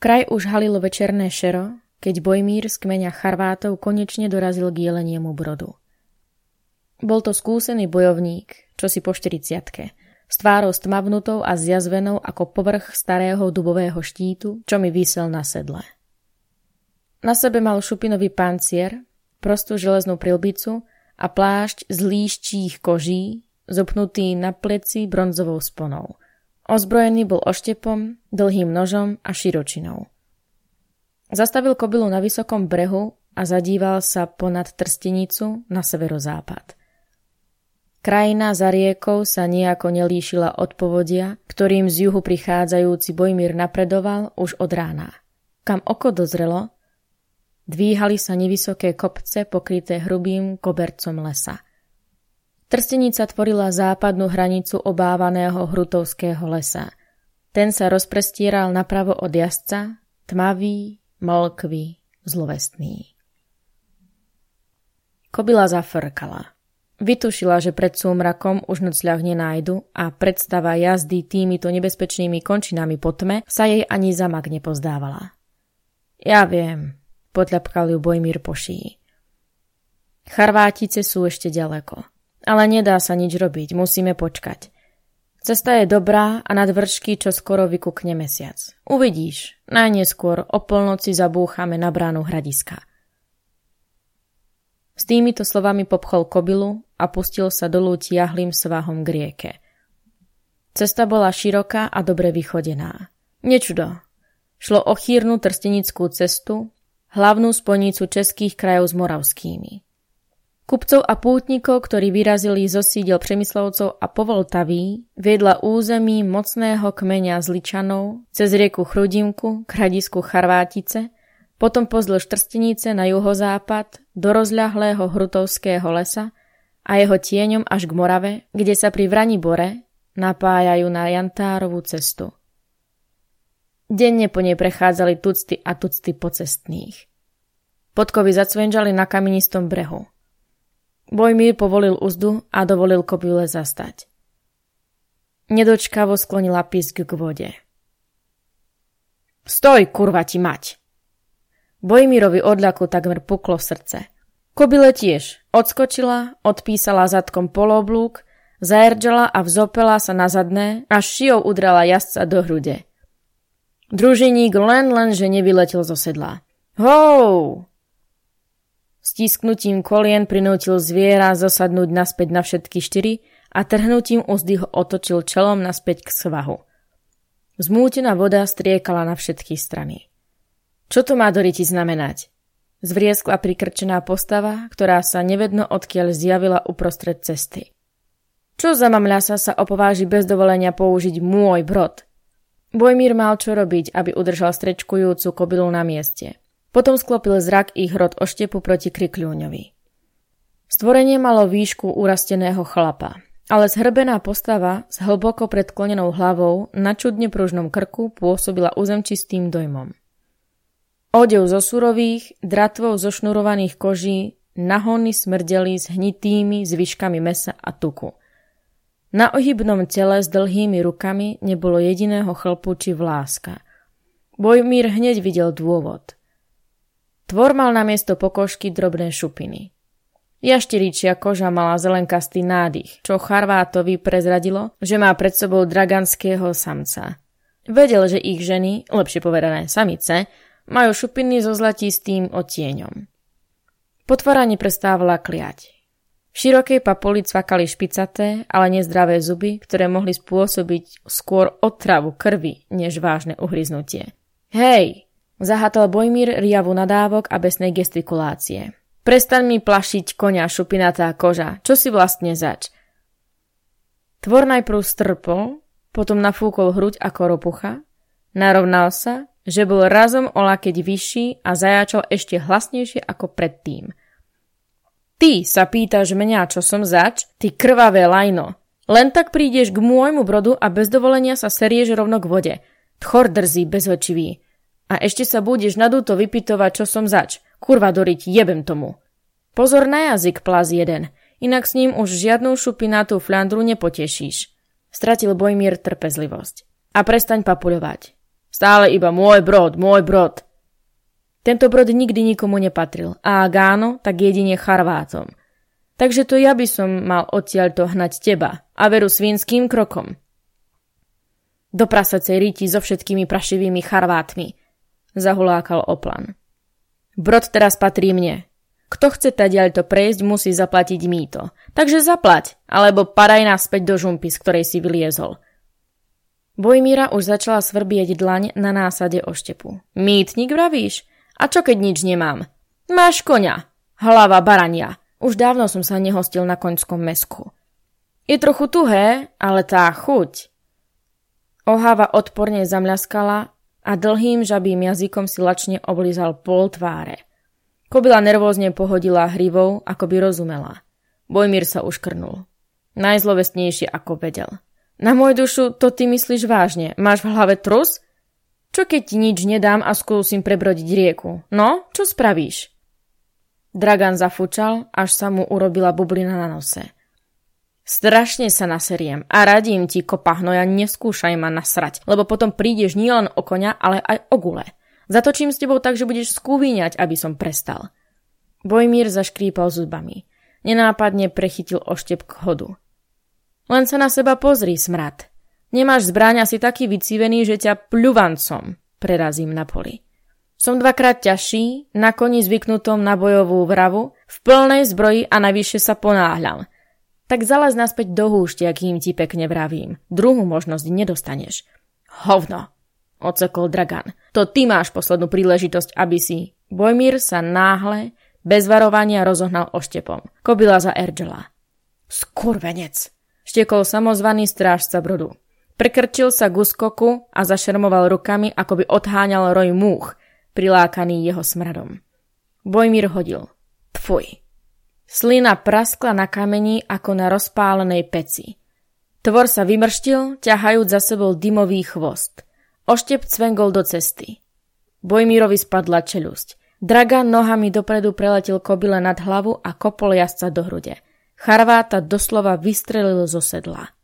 Kraj už halilo večerné šero, keď Bojmír z kmeňa Charvátov konečne dorazil k Jeleniemu Brodu. Bol to skúsený bojovník, čosi po 40-tke, s tvárou stmavnutou a zjazvenou ako povrch starého dubového štítu, čo mi visel na sedle. Na sebe mal šupinový pancier, prostú železnú prilbicu a plášť z líščích koží, zopnutý na pleci bronzovou sponou. Ozbrojený bol oštepom, dlhým nožom a širočinou. Zastavil kobylu na vysokom brehu a zadíval sa ponad Trstenicu na severozápad. Krajina za riekou sa nejako nelíšila od povodia, ktorým z juhu prichádzajúci Bojmír napredoval už od rána. Kam oko dozrelo, dvíhali sa nevysoké kopce pokryté hrubým kobercom lesa. Trstenica tvorila západnú hranicu obávaného hrutovského lesa. Ten sa rozprestieral napravo od jazdca, tmavý, mlkvý, zlovestný. Kobyla zafrkala. Vytušila, že pred súmrakom už nocľah nenájdu a predstava jazdy týmito nebezpečnými končinami po tme sa jej ani zamak nepozdávala. Ja viem, podľapkal ju Bojmír po šíji. Charvátice sú ešte ďaleko. Ale nedá sa nič robiť, musíme počkať. Cesta je dobrá a nad vršky čo skoro vykukne mesiac. Uvidíš, najneskôr o polnoci zabúchame na bránu hradiska. S týmito slovami popchol kobylu a pustil sa dolu tiahlým svahom k rieke. Cesta bola široká a dobre vychodená. Nečudo. Šlo o chýrnu trstenickú cestu, hlavnú spojnicu českých krajov s moravskými. Kupcov a pútnikov, ktorí vyrazili zo sídel Přemyslovcov a Povoltaví, viedla území mocného kmeňa Zličanov cez rieku Chrudimku k hradisku Charvátice, potom pozdĺž Trstenice na juhozápad do rozľahlého hrutovského lesa a jeho tieňom až k Morave, kde sa pri Vranibore napájajú na Jantárovú cestu. Denne po nej prechádzali tucty a tucty pocestných. Podkovy zacvenžali na kamenistom brehu. Bojmír povolil uzdu a dovolil kobyle zastať. Nedočkavo sklonila pisk k vode. Stoj, kurva ti mať! Bojmírovi odľaku takmer puklo srdce. Kobyle tiež odskočila, odpísala zadkom poloblúk, zaerdžala a vzopela sa na zadné, až šijou udrala jazdca do hrude. Družiník lenže nevyletel zo sedla. Hou! Stisknutím kolien prinútil zviera zosadnúť naspäť na všetky štyri a trhnutím uzdy ho otočil čelom naspäť k svahu. Zmútená voda striekala na všetky strany. Čo to má do riti znamenať? Zvrieskla prikrčená postava, ktorá sa nevedno odkiaľ zjavila uprostred cesty. Čo za mamľasa sa opováži bez dovolenia použiť môj brod? Bojmír mal čo robiť, aby udržal strečkujúcu kobylu na mieste. Potom sklopil zrak ich hrot oštepu proti krikľúňovi. Stvorenie malo výšku urasteného chlapa, ale zhrbená postava s hlboko predklonenou hlavou na čudne pružnom krku pôsobila uzemčistým dojmom. Odev zo surových, dratvou zošnurovaných koží, nahony smrdeli s hnitými zvyškami mesa a tuku. Na ohybnom tele s dlhými rukami nebolo jediného chlpu či vláska. Bojmír hneď videl dôvod. Tvor mal namiesto pokožky drobné šupiny. Jašteričia koža mala zelenkastý nádych, čo Charvátovi prezradilo, že má pred sebou draganského samca. Vedel, že ich ženy, lepšie povedané samice, majú šupiny so zlatistým odtieňom. Potvora neprestávala kliať. V širokej papuli cvakali špicaté, ale nezdravé zuby, ktoré mohli spôsobiť skôr otravu krvi, než vážne uhryznutie. Hej! Zahátal Bojmír riavu nadávok a besnej gestikulácie. Prestaň mi plašiť koňa šupinatá koža. Čo si vlastne zač? Tvor najprv strpol, potom nafúkol hruď ako ropucha, narovnal sa, že bol razom o lakeť vyšší a zajáčal ešte hlasnejšie ako predtým. Ty sa pýtaš mňa, čo som zač? Ty krvavé lajno. Len tak prídeš k môjmu brodu a bez dovolenia sa serieš rovno k vode. Tchor drzý, bezočivý. A ešte sa budeš nadúto vypytovať, čo som zač. Kurva doriť, jebem tomu. Pozor na jazyk, plaz jeden, inak s ním už žiadnu šupinatú fľandru nepotešíš. Stratil Bojmír trpezlivosť. A prestaň papuľovať. Stále iba môj brod. Tento brod nikdy nikomu nepatril a ak áno, tak jedine Charvátom. Takže to ja by som mal odtiaľto hnať teba a veru svinským krokom. Do prasacej ríti so všetkými prašivými Charvátmi, zahulákal Oplan. Brod teraz patrí mne. Kto chce tadiaľto prejsť, musí zaplatiť mýto. Takže zaplať, alebo padaj naspäť do žumpy, z ktorej si vyliezol. Bojmíra už začala svrbieť dlaň na násade oštepu. Mýtnik vravíš? A čo keď nič nemám? Máš koňa, hlava barania. Už dávno som sa nehostil na koňskom mäsku. Je trochu tuhé, ale tá chuť. Oháva odporne zamľaskala a dlhým žabým jazykom si lačne oblízal pol tváre. Kobila nervózne pohodila hrivou, ako by rozumela. Bojmír sa uškrnul. Najzlovestnejšie, ako vedel. Na môj dušu, to ty myslíš vážne? Máš v hlave trus? Čo keď ti nič nedám a skúsim prebrodiť rieku? No, čo spravíš? Dragan zafúčal, až sa mu urobila bublina na nose. Strašne sa naseriem a radím ti, kopa hnoja, neskúšaj ma nasrať, lebo potom prídeš nielen o koňa, ale aj o gule. Zatočím s tebou tak, že budeš skúvíňať, aby som prestal. Bojmír zaškrípal zubami. Nenápadne prechytil oštep k hodu. Len sa na seba pozri, smrad. Nemáš zbraň, asi taký vycivený, že ťa pľuvancom prerazím na poli. Som dvakrát ťažší, na koni zvyknutom na bojovú vravu, v plnej zbroji a navyše sa ponáhľam. Tak zalez naspäť do húšte, akým ti pekne vravím. Druhú možnosť nedostaneš. Hovno, odsekol Dragan. To ty máš poslednú príležitosť, aby si... Bojmír sa náhle, bez varovania rozohnal oštepom. Kobila za Erdžela. Skurvenec, štekol samozvaný strážca brodu. Prekrčil sa k uskoku a zašermoval rukami, ako by odháňal roj múch, prilákaný jeho smradom. Bojmír hodil. Pfuj. Slina praskla na kameni ako na rozpálenej peci. Tvor sa vymrštil, ťahajúc za sebou dymový chvost. Oštep cvengol do cesty. Bojmírovi spadla čeľusť. Dragan nohami dopredu preletel kobyle nad hlavu a kopol jazdca do hrude. Charváta doslova vystrelil zo sedla.